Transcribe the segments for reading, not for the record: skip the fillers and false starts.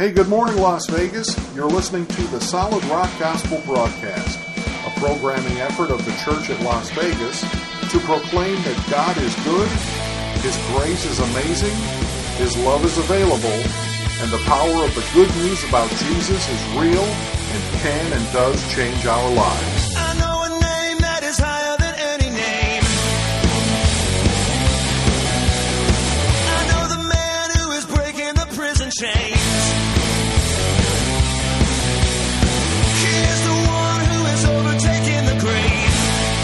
Hey, good morning, Las Vegas. You're listening to the Solid Rock Gospel Broadcast, a programming effort of the Church at Las Vegas to proclaim that God is good, His grace is amazing, His love is available, and the power of the good news about Jesus is real and can and does change our lives. I know a name that is higher than any name. I know the man who is breaking the prison chains. He is the one who is overtaking the grave.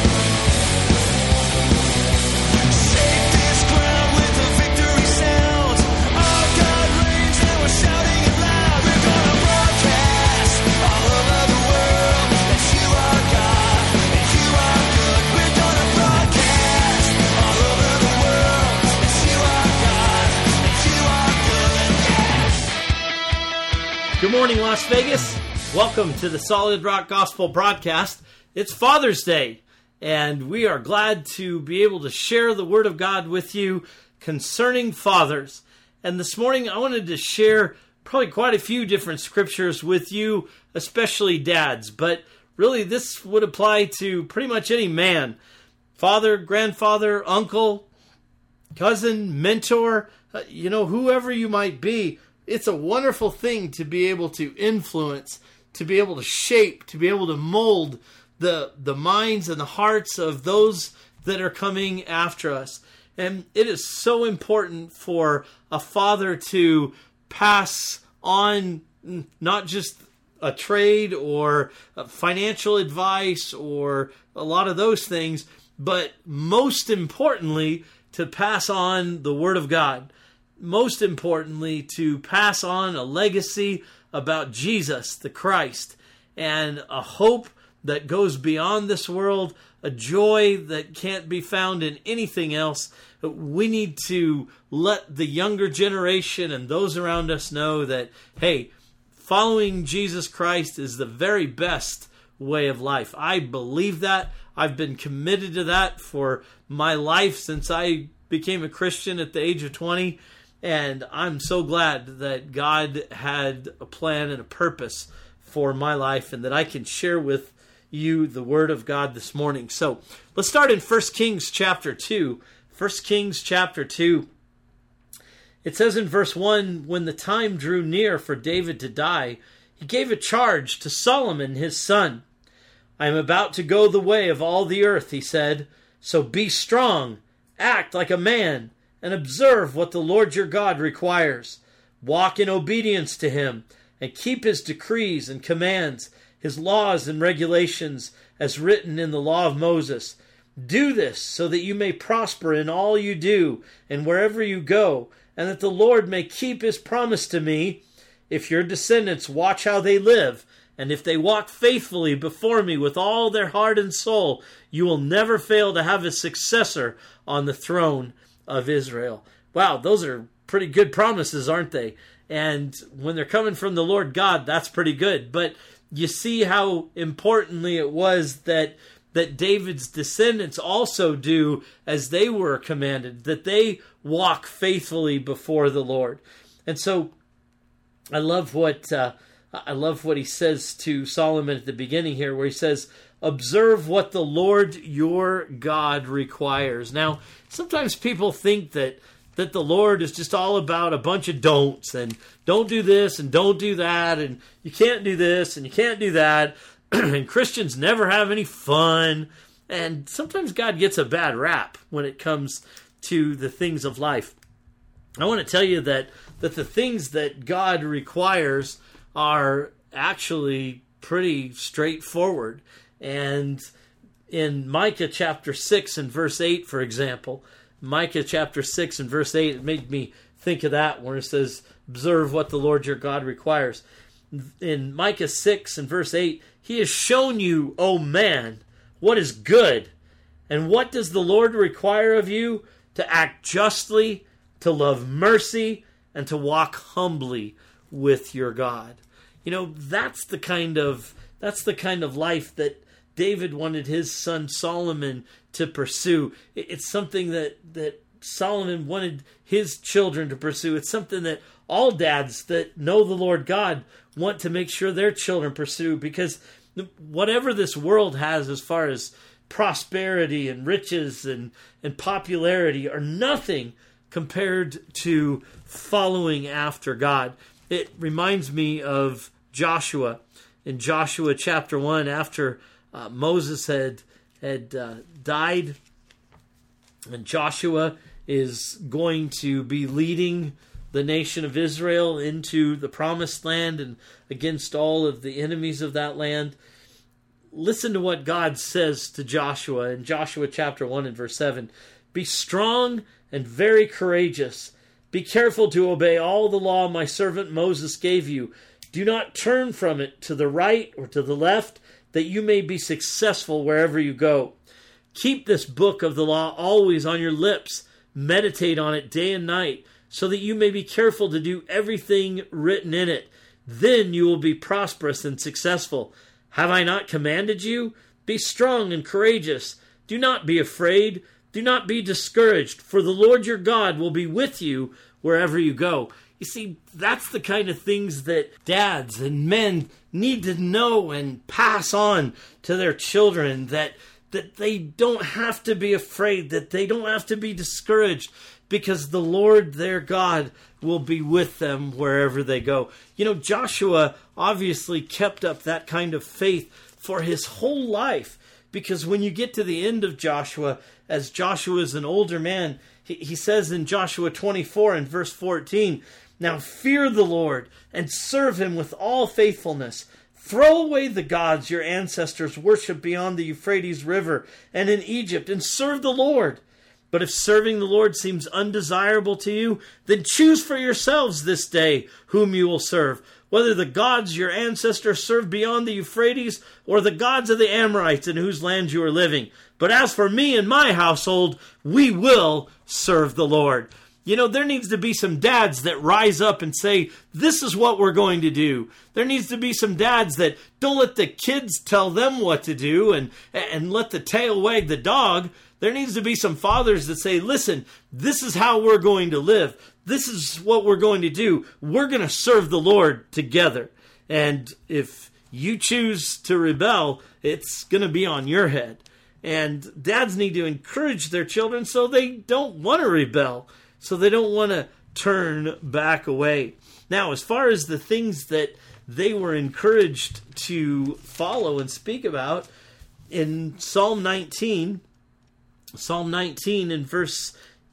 Shake this ground with the victory sound. Our God reigns and we're shouting it loud. We're gonna broadcast all over the world that you are God and you are good. We're gonna broadcast all over the world that you are God and you are good. Yeah. Good morning, Las Vegas. Welcome to the Solid Rock Gospel Broadcast. It's Father's Day, and we are glad to be able to share the Word of God with you concerning fathers. And this morning, I wanted to share probably quite a few different scriptures with you, especially dads. But really, this would apply to pretty much any man. Father, grandfather, uncle, cousin, mentor, whoever you might be. It's a wonderful thing to be able to influence, to be able to shape, to be able to mold the minds and the hearts of those that are coming after us. And it is so important for a father to pass on not just a trade or financial advice or a lot of those things, but most importantly, to pass on the Word of God. Most importantly, to pass on a legacy about Jesus, the Christ, and a hope that goes beyond this world, a joy that can't be found in anything else. We need to let the younger generation and those around us know that, hey, following Jesus Christ is the very best way of life. I believe that. I've been committed to that for my life since I became a Christian at the age of 20. And I'm so glad that God had a plan and a purpose for my life and that I can share with you the Word of God this morning. So let's start in 1 Kings chapter 2. 1 Kings chapter 2. It says in verse 1, when the time drew near for David to die, he gave a charge to Solomon his son. I am about to go the way of all the earth, he said. So be strong, act like a man, and observe what the Lord your God requires. Walk in obedience to him, and keep his decrees and commands, his laws and regulations, as written in the law of Moses. Do this so that you may prosper in all you do, and wherever you go, and that the Lord may keep his promise to me. If your descendants watch how they live, and if they walk faithfully before me with all their heart and soul, you will never fail to have a successor on the throne of Israel. Wow, those are pretty good promises, aren't they? And when they're coming from the Lord God, that's pretty good. But you see how importantly it was that David's descendants also do as they were commanded, that they walk faithfully before the Lord. And so I love what he says to Solomon at the beginning here, where he says, observe what the Lord your God requires. Now, sometimes people think that the Lord is just all about a bunch of don'ts, and don't do this and don't do that, and you can't do this and you can't do that, and Christians never have any fun. And sometimes God gets a bad rap when it comes to the things of life. I want to tell you that the things that God requires are actually pretty straightforward. And in Micah chapter 6 and verse 8, for example, Micah chapter 6 and verse 8, it made me think of that where it says, observe what the Lord your God requires. In Micah 6 and verse 8, he has shown you, O man, what is good. And what does the Lord require of you? To act justly, to love mercy, and to walk humbly with your God. You know, that's the kind of life that David wanted his son Solomon to pursue. It's something that Solomon wanted his children to pursue. It's something that all dads that know the Lord God want to make sure their children pursue, because whatever this world has as far as prosperity and riches and popularity are nothing compared to following after God. It reminds me of Joshua. In Joshua chapter 1, after Moses had died, and Joshua is going to be leading the nation of Israel into the promised land and against all of the enemies of that land. Listen to what God says to Joshua in Joshua chapter 1 and verse 7. Be strong and very courageous. Be careful to obey all the law my servant Moses gave you. Do not turn from it to the right or to the left, that you may be successful wherever you go. Keep this book of the law always on your lips. Meditate on it day and night, so that you may be careful to do everything written in it. Then you will be prosperous and successful. Have I not commanded you? Be strong and courageous. Do not be afraid. Do not be discouraged, for the Lord your God will be with you wherever you go. You see, that's the kind of things that dads and men need to know and pass on to their children, that they don't have to be afraid, that they don't have to be discouraged, because the Lord their God will be with them wherever they go. You know, Joshua obviously kept up that kind of faith for his whole life, because when you get to the end of Joshua, as Joshua is an older man, he says in Joshua 24 and verse 14, now fear the Lord and serve him with all faithfulness. Throw away the gods your ancestors worshipped beyond the Euphrates River and in Egypt, and serve the Lord. But if serving the Lord seems undesirable to you, then choose for yourselves this day whom you will serve, whether the gods your ancestors served beyond the Euphrates or the gods of the Amorites in whose land you are living. But as for me and my household, we will serve the Lord. You know, there needs to be some dads that rise up and say, this is what we're going to do. There needs to be some dads that don't let the kids tell them what to do and let the tail wag the dog. There needs to be some fathers that say, listen, this is how we're going to live. This is what we're going to do. We're going to serve the Lord together. And if you choose to rebel, it's going to be on your head. And dads need to encourage their children so they don't want to rebel, so they don't want to turn back away. Now, as far as the things that they were encouraged to follow and speak about, in Psalm 19 in verse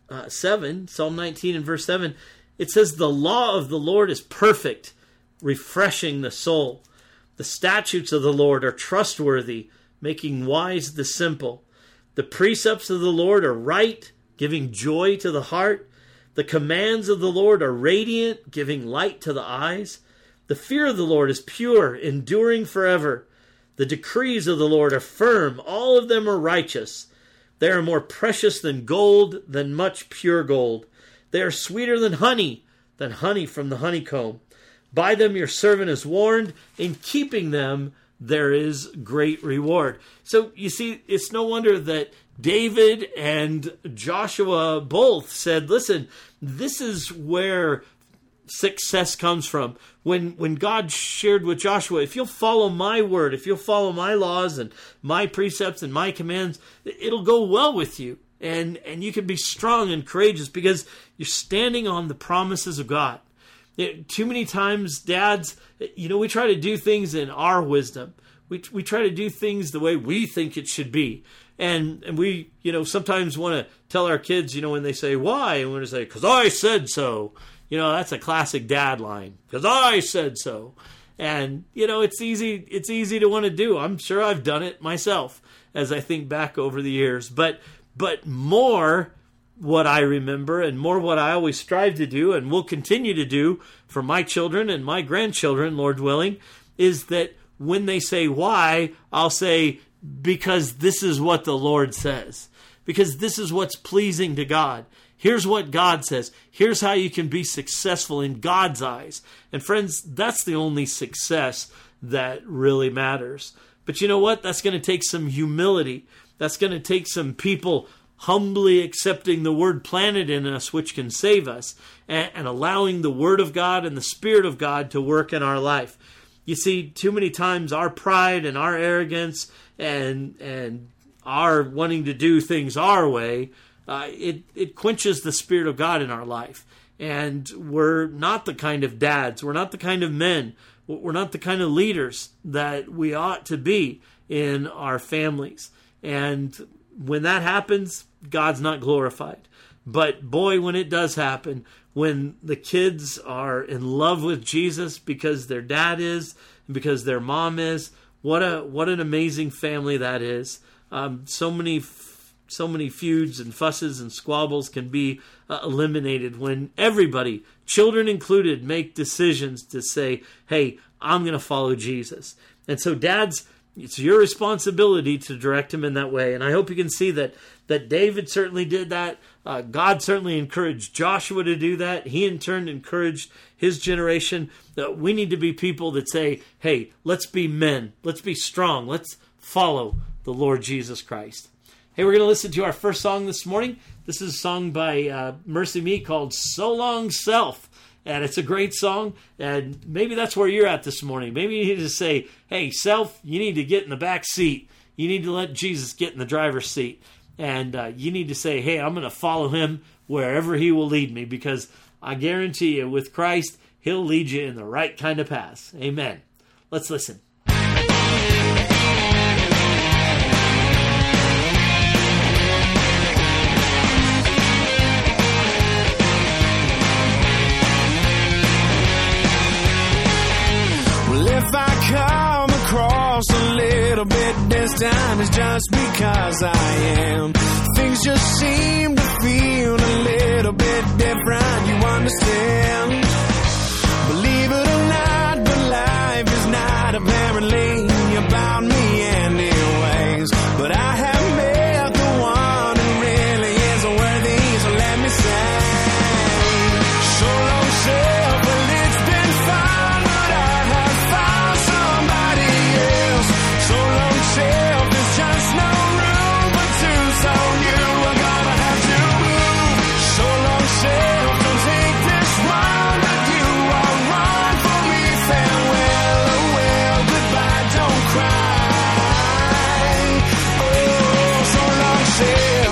7, Psalm 19 in verse 7, it says, the law of the Lord is perfect, refreshing the soul. The statutes of the Lord are trustworthy, making wise the simple. The precepts of the Lord are right, giving joy to the heart. The commands of the Lord are radiant, giving light to the eyes. The fear of the Lord is pure, enduring forever. The decrees of the Lord are firm, all of them are righteous. They are more precious than gold, than much pure gold. They are sweeter than honey from the honeycomb. By them your servant is warned. In keeping them there is great reward. So you see, it's no wonder that David and Joshua both said, listen, this is where success comes from. When God shared with Joshua, if you'll follow my word, if you'll follow my laws and my precepts and my commands, it'll go well with you. And you can be strong and courageous because you're standing on the promises of God. Too many times, dads, we try to do things in our wisdom. We try to do things the way we think it should be. And we, sometimes want to tell our kids, when they say, why? And we're going to say, because I said so. That's a classic dad line. Because I said so. And, it's easy to want to do. I'm sure I've done it myself as I think back over the years. But more what I remember and more what I always strive to do and will continue to do for my children and my grandchildren, Lord willing, is that when they say why, I'll say, because this is what the Lord says. Because this is what's pleasing to God. Here's what God says. Here's how you can be successful in God's eyes. And friends, that's the only success that really matters. But you know what? That's going to take some humility. That's going to take some people humbly accepting the word planted in us, which can save us, and allowing the Word of God and the Spirit of God to work in our life. You see, too many times our pride and our arrogance and our wanting to do things our way, it quenches the Spirit of God in our life. And we're not the kind of dads, we're not the kind of men, we're not the kind of leaders that we ought to be in our families. And when that happens, God's not glorified. But boy, when it does happen, when the kids are in love with Jesus because their dad is, because their mom is, what an amazing family that is. So many feuds and fusses and squabbles can be eliminated when everybody, children included, make decisions to say, hey, I'm going to follow Jesus. And so dads, it's your responsibility to direct him in that way. And I hope you can see that David certainly did that. God certainly encouraged Joshua to do that. He in turn encouraged his generation. We need to be people that say, hey, let's be men. Let's be strong. Let's follow the Lord Jesus Christ. Hey, we're going to listen to our first song this morning. This is a song by Mercy Me called So Long Self. And it's a great song. And maybe that's where you're at this morning. Maybe you need to say, hey, self, you need to get in the back seat. You need to let Jesus get in the driver's seat. And you need to say, hey, I'm going to follow him wherever he will lead me. Because I guarantee you, with Christ, he'll lead you in the right kind of path. Amen. Let's listen. If I come across a little bit distant, it's just because I am. Things just seem to feel a little bit different, you understand. Believe it or not, but life is not apparently about me anyways. But I have met the one who really is worthy, so let me say, so long self, well it's been fun, but I have found somebody else. So long self, there's just no room for two, so you are gonna have to move. So long self, don't take this one with you, I'll run for me, farewell, oh well, goodbye, don't cry. Oh, so long self.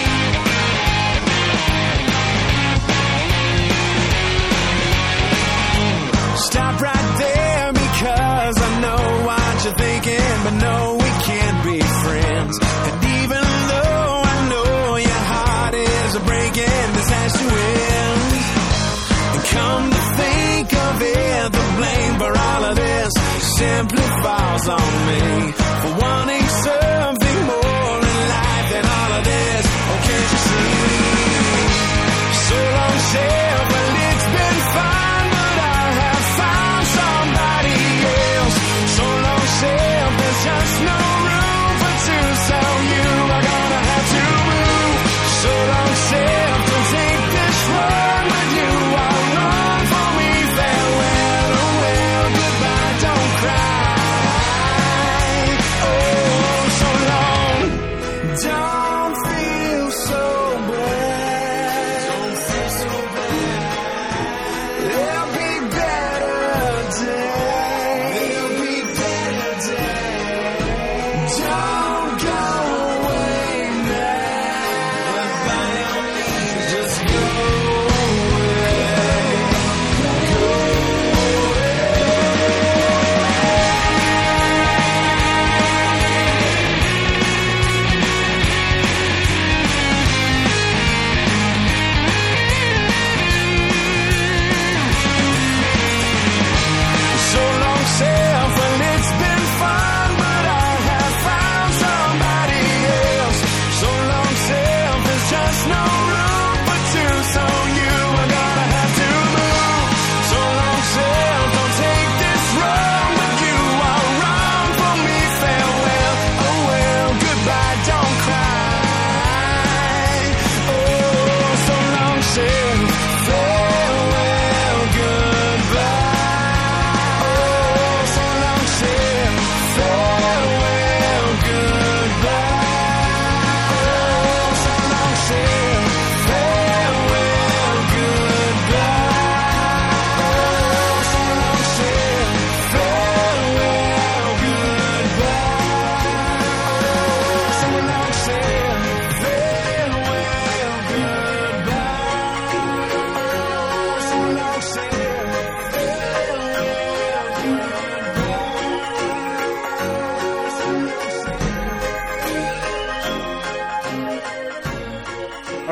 Stop right there because I know what you're thinking, but no, we can't be friends. And even though I know your heart is breaking, this has to end. And come to think of it, the blame for all of this simply falls on me for wanting something more in life than all of this. Oh, can't you see? So long, self, well, it's been fine, but I have found somebody else. So long, self, there's just no room for two, so you are gonna have to move. So long, self, don't take this one with you, I'll run for me, farewell, oh well, goodbye, don't cry. Oh, so long, don't feel so bad. Don't feel so bad.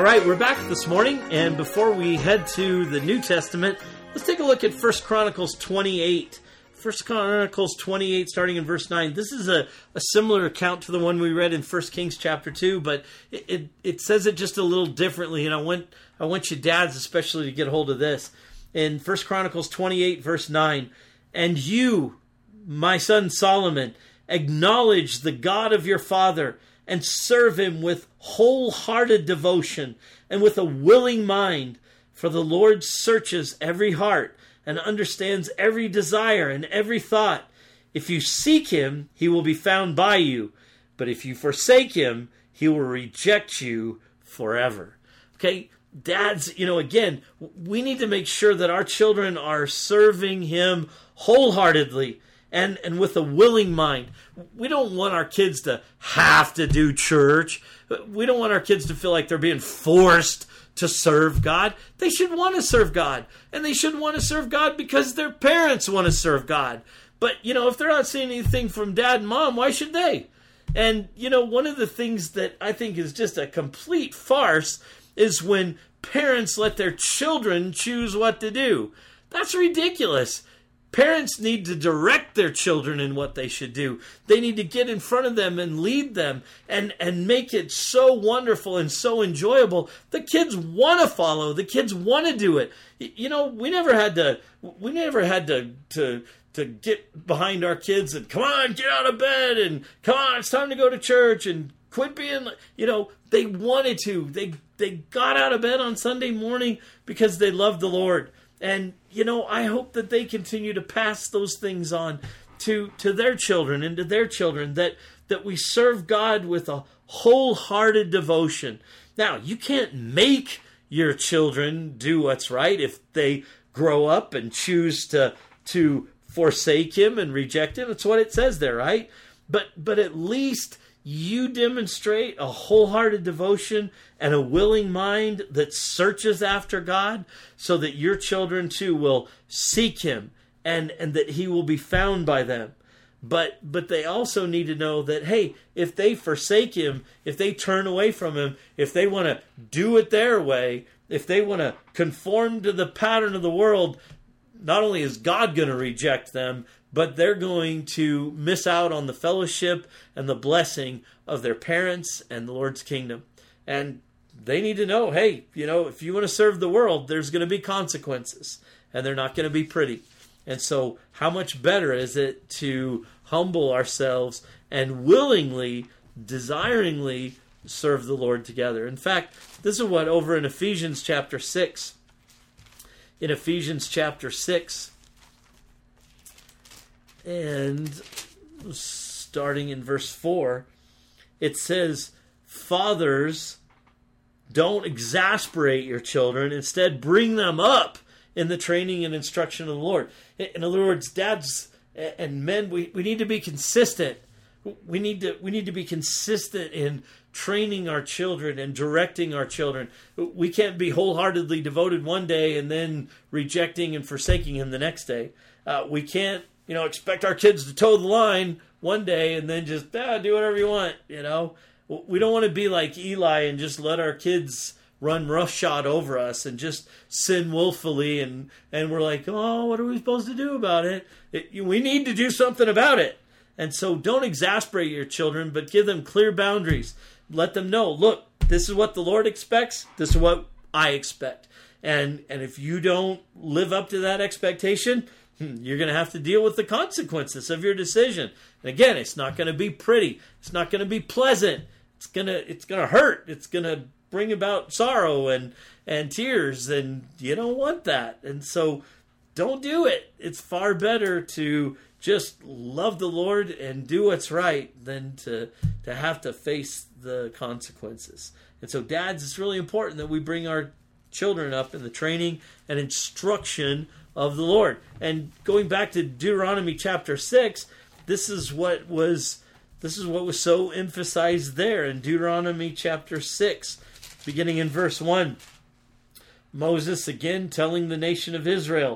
All right, we're back this morning, and before we head to the New Testament, let's take a look at 1 Chronicles 28. 1 Chronicles 28, starting in verse 9. This is a similar account to the one we read in 1 Kings chapter 2, but it says it just a little differently, and I want you dads especially to get a hold of this. In 1 Chronicles 28, verse 9, "And you, my son Solomon, acknowledge the God of your father, and serve him with wholehearted devotion and with a willing mind, for the Lord searches every heart and understands every desire and every thought. If you seek him, he will be found by you, but if you forsake him, he will reject you forever." Okay, dads, again, we need to make sure that our children are serving him wholeheartedly and with a willing mind. We don't want our kids to have to do church. We don't want our kids to feel like they're being forced to serve God. They should want to serve God. And they should want to serve God because their parents want to serve God. But, if they're not seeing anything from dad and mom, why should they? And, one of the things that I think is just a complete farce is when parents let their children choose what to do. That's ridiculous. Parents need to direct their children in what they should do. They need to get in front of them and lead them and make it so wonderful and so enjoyable. The kids want to follow. The kids want to do it. We never had to get behind our kids and come on, get out of bed and come on, it's time to go to church and quit being, they wanted to. They got out of bed on Sunday morning because they loved the Lord. And, I hope that they continue to pass those things on to their children and to their children, that we serve God with a wholehearted devotion. Now, you can't make your children do what's right if they grow up and choose to forsake him and reject him. That's what it says there, right? But at least you demonstrate a wholehearted devotion and a willing mind that searches after God, so that your children too will seek him and that he will be found by them. But they also need to know that, hey, if they forsake him, if they turn away from him, if they want to do it their way, if they want to conform to the pattern of the world, not only is God going to reject them, but they're going to miss out on the fellowship and the blessing of their parents and the Lord's kingdom. And they need to know, hey, if you want to serve the world, there's going to be consequences, and they're not going to be pretty. And so how much better is it to humble ourselves and willingly, desiringly serve the Lord together? In fact, this is what over in Ephesians chapter 6, and starting in verse 4, it says, "Fathers, don't exasperate your children. Instead, bring them up in the training and instruction of the Lord." In other words, dads and men, we need to be consistent. We need to be consistent in training our children and directing our children. We can't be wholeheartedly devoted one day and then rejecting and forsaking him the next day. We can't, expect our kids to toe the line one day and then just do whatever you want. We don't want to be like Eli and just let our kids run roughshod over us and just sin willfully, and we're like, oh, what are we supposed to do about it? We need to do something about it. And so don't exasperate your children, but give them clear boundaries. Let them know, look, this is what the Lord expects. This is what I expect. And if you don't live up to that expectation, you're going to have to deal with the consequences of your decision. And again, it's not going to be pretty. It's not going to be pleasant. It's going to hurt. It's going to bring about sorrow and tears, and you don't want that. And so don't do it. It's far better to just love the Lord and do what's right than to have to face the consequences. And so, dads, it's really important that we bring our children up in the training and instruction of the Lord. And going back to Deuteronomy chapter 6, this is what was so emphasized there in Deuteronomy chapter 6, beginning in verse 1. Moses again telling the nation of Israel,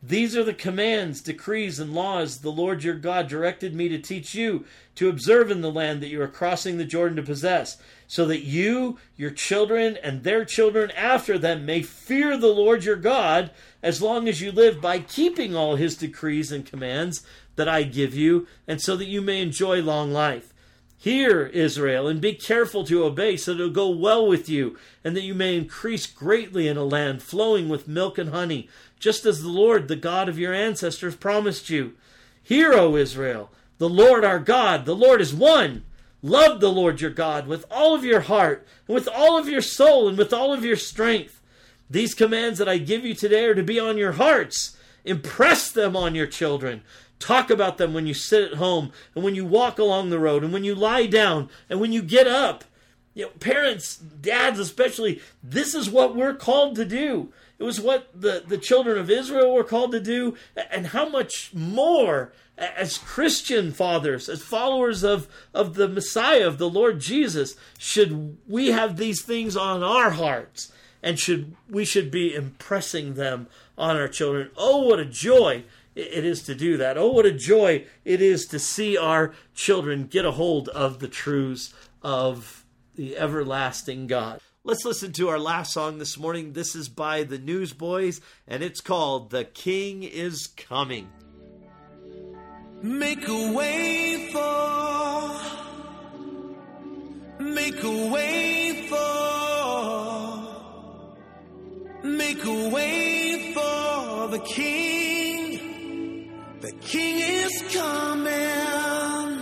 These are the commands, decrees, and laws the Lord your God directed me to teach you to observe in the land that you are crossing the Jordan to possess, so that you, your children, and their children after them may fear the Lord your God as long as you live, by keeping all his decrees and commands that I give you, and so that you may enjoy long life. Hear, Israel, and be careful to obey, so that it will go well with you, and that you may increase greatly in a land flowing with milk and honey, just as the Lord, the God of your ancestors, promised you. Hear, O Israel, the Lord our God, the Lord is one. Love the Lord your God with all of your heart, and with all of your soul, and with all of your strength. These commands that I give you today are to be on your hearts. Impress them on your children. Talk about them when you sit at home, and when you walk along the road, and when you lie down, and when you get up. Parents, dads especially, this is what we're called to do. It was what the children of Israel were called to do, and how much more as Christian fathers, as followers of the Messiah, of the Lord Jesus, should we have these things on our hearts, and we should be impressing them on our children. Oh, what a joy it is to do that. Oh, what a joy it is to see our children get a hold of the truths of the everlasting God. Let's listen to our last song this morning. This is by the Newsboys, and it's called The King is Coming. Make a way for Make a way for the King. The King is coming.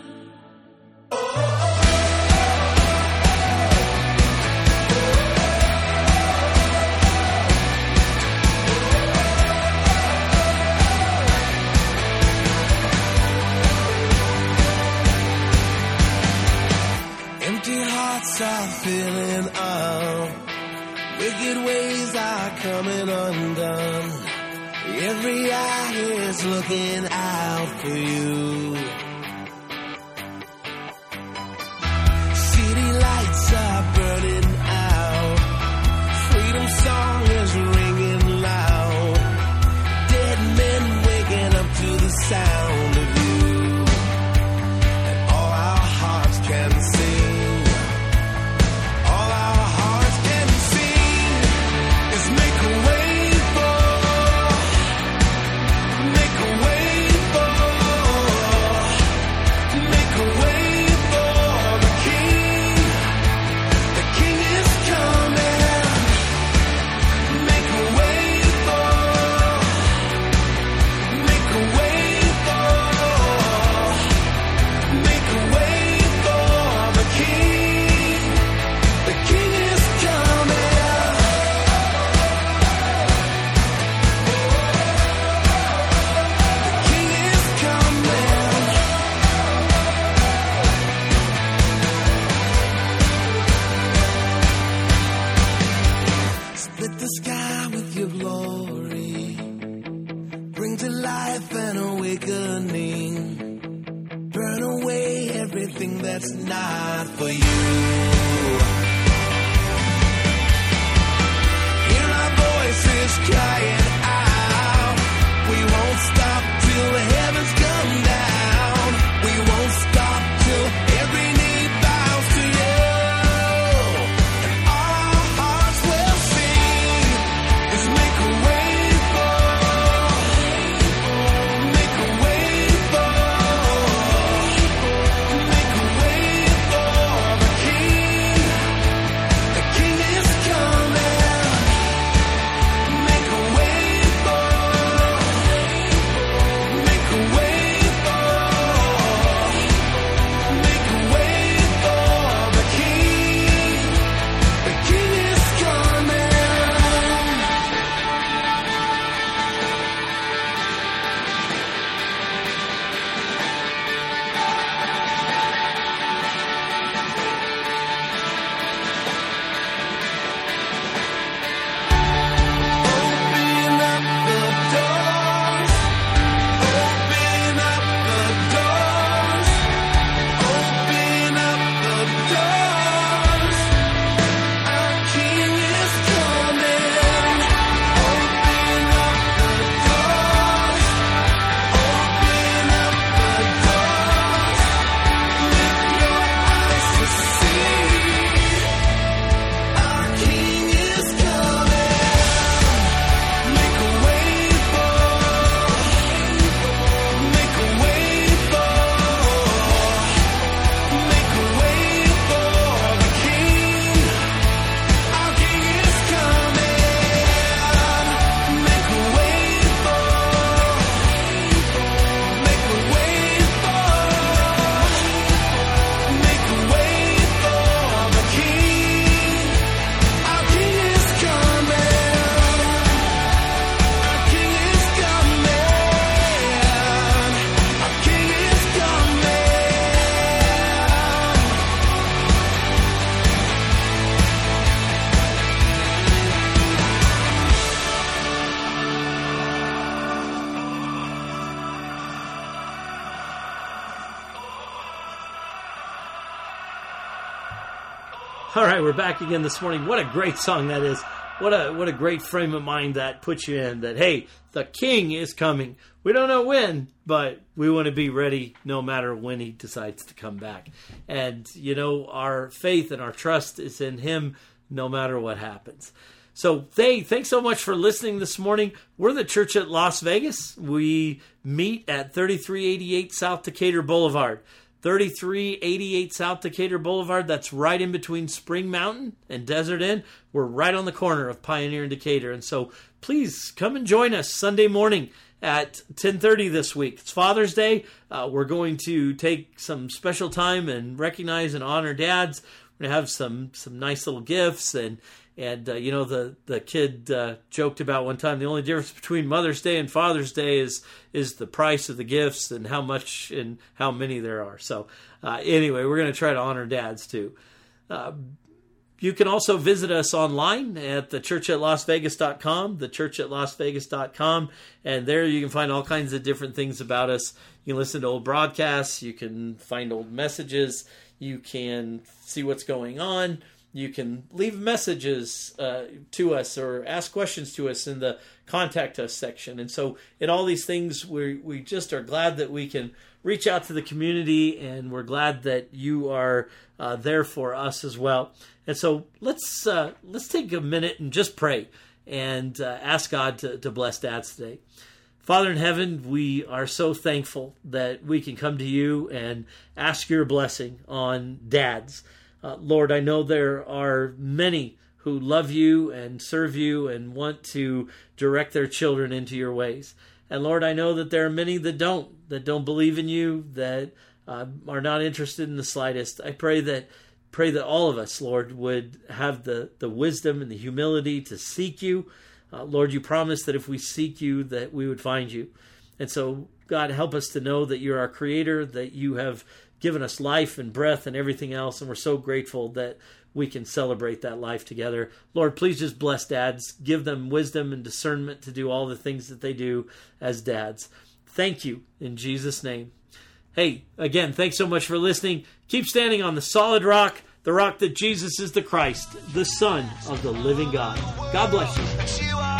Empty hearts are filling up. Wicked ways are coming undone. Every eye is looking out for you. City lights are burning out. Freedom song is ringing loud. Dead men waking up to the sound of you. And all our hearts can sing. That's not for you. Hear our voices crying out. We won't stop till the heavens come down. We won't stop till every knee bows to you. And all our hearts will sing is make a way for the King. The King is coming. Make a way All right, we're back again this morning. What a great song that is. What a great frame of mind that puts you in, that, hey, the King is coming. We don't know when, but we want to be ready no matter when he decides to come back. And, you know, our faith and our trust is in him no matter what happens. So, hey, thanks so much for listening this morning. We're the Church at Las Vegas. We meet at 3388 South Decatur Boulevard. 3388 South Decatur Boulevard. That's right in between Spring Mountain and Desert Inn. We're right on the corner of Pioneer and Decatur. And so please come and join us Sunday morning at 10:30 this week. It's Father's Day. We're going to take some special time and recognize and honor dads. We're going to have some nice little gifts. And you know, the kid joked about one time, the only difference between Mother's Day and Father's Day is the price of the gifts and how much and how many there are. So anyway, we're going to try to honor dads too. You can also visit us online at thechurchatlasvegas.com, thechurchatlasvegas.com, and there you can find all kinds of different things about us. You can listen to old broadcasts, you can find old messages, you can see what's going on. You can leave messages to us or ask questions to us in the Contact Us section. And so in all these things, we just are glad that we can reach out to the community, and we're glad that you are there for us as well. And so let's take a minute and just pray and ask God to bless dads today. Father in heaven, we are so thankful that we can come to you and ask your blessing on dads. Lord, I know there are many who love you and serve you and want to direct their children into your ways. And Lord, I know that there are many that don't believe in you, that are not interested in the slightest. I pray that all of us, Lord, would have the wisdom and the humility to seek you. Lord, you promised that if we seek you, that we would find you. And so, God, help us to know that you're our creator, that you have given us life and breath and everything else, and we're so grateful that we can celebrate that life together. Lord, please just bless dads. Give them wisdom and discernment to do all the things that they do as dads. Thank you, in Jesus' name. Hey, again, thanks so much for listening. Keep standing on the solid rock, the rock that Jesus is the Christ, the Son of the living God. God bless you.